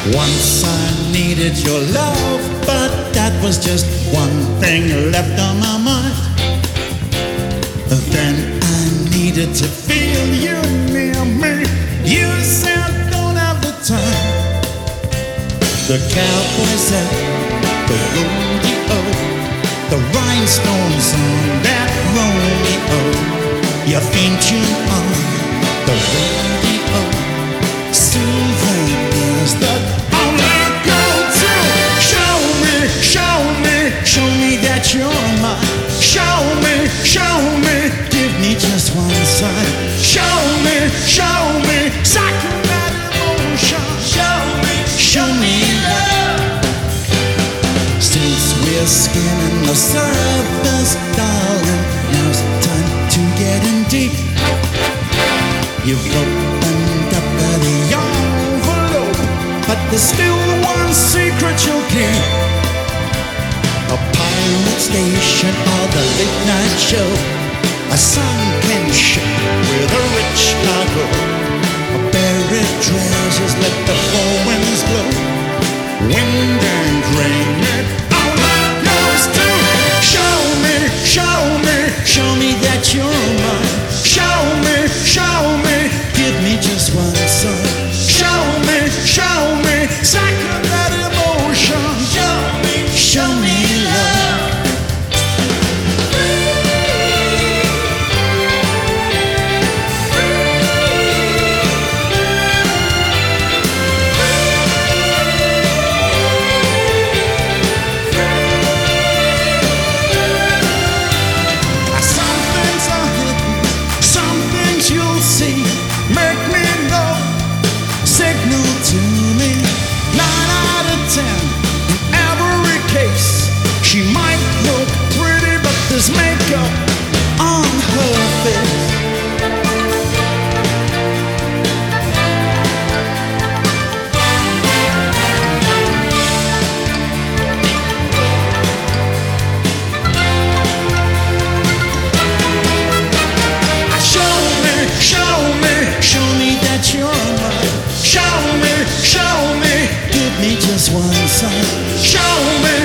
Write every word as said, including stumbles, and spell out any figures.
Once I needed your love, but that was just one thing left on my mind. Then I needed to feel you near me. You said don't have the time. The cowboys at the rodeo, the rhinestones on that rodeo, your theme tune on the radio, soothing is the only go-to. Show me, show me, show me that you're mine. Show me, show me, give me just one sign. Show me, show me, cycle that emotion. Show me, show me love. Since we're skimming the surface, darling, now's the time to get in deep. You've opened up the envelope, but there's still one secret you'll keep. A pirate station or the late night show, a sunken ship with a rich cargo, a buried treasures let the four winds blow, wind and rain, it all goes to. Show me, show me, show me that you're mine. Show me, show me, give me just one sign. Show me, show me, cycle that emotion. Show me, show me love. Some things are hidden, some things you'll see. Make me know, signal to me. Nine out of ten in every case. She might look pretty, but there's makeup on her face. Show me, show me, show me that you're mine. Show me, show me, give me just one sign. Show me,